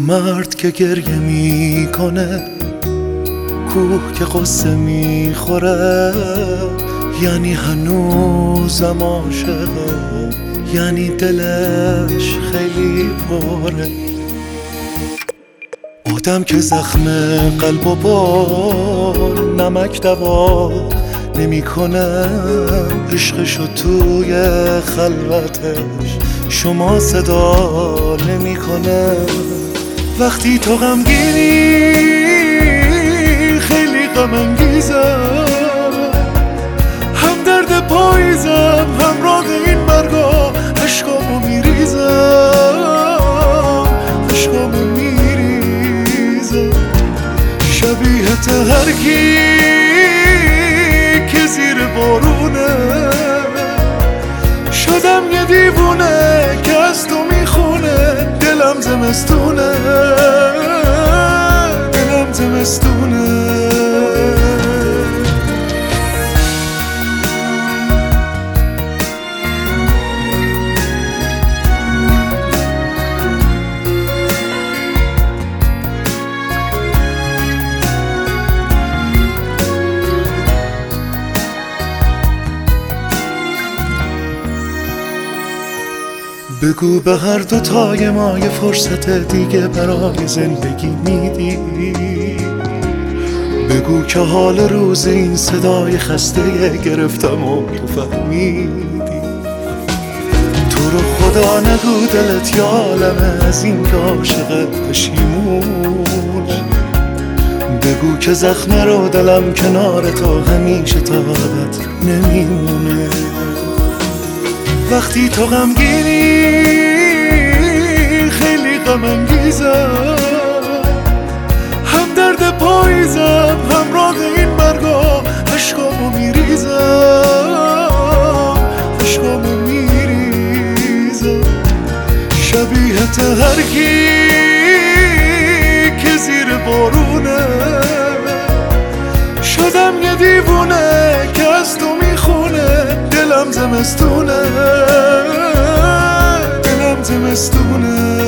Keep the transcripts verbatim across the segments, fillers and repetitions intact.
مرد که گریه میکنه، کوه که قصه میخوره، یعنی هنوزم عاشقه، یعنی دلش خیلی پره. آدم که زخم قلب و با نمک دوا نمیکنه، عشقشو توی خلوتش شما صدا نمیکنه. وقتی تو غمگینی خیلی غم انگیزم، هم درد پاییزم همراه این مرگا، عشقامو میریزم عشقامو میریزم. شبیه هر کی که زیر بارونه، شدم یه دیوونه که از تو میخونه. دلم زمستونه دلم زمستونه. بگو به هر دوتای ما یه فرصت دیگه برای زندگی میدی. بگو که حال روز این صدای خسته گرفتم و تو فهمیدی. تو رو خدا نگو دلت یا عالمه از این که عاشقت پشیمون. بگو که زخم رو دلم کنار تو همیشه تا ابد نمیمونه. وقتی تو غمگینی خیلی غم انگیزم، هم درد پاییزم همراه این مرگا، عشقامو میریزم عشقامو میریزم. شبیه هر کی که زیر بارونه، شدم یه دیوونه که از تو میخونه. دلم زمستونه دلم زمستونه.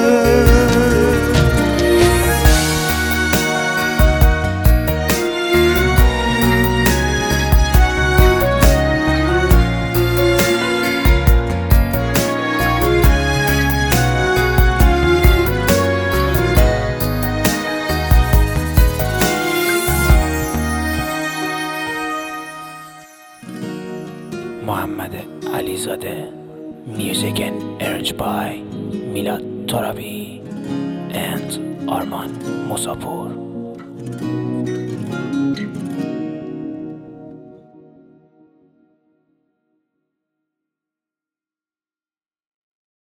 محمد علیزاده. Music and arranged by Milad Torabi and Arman Musapur.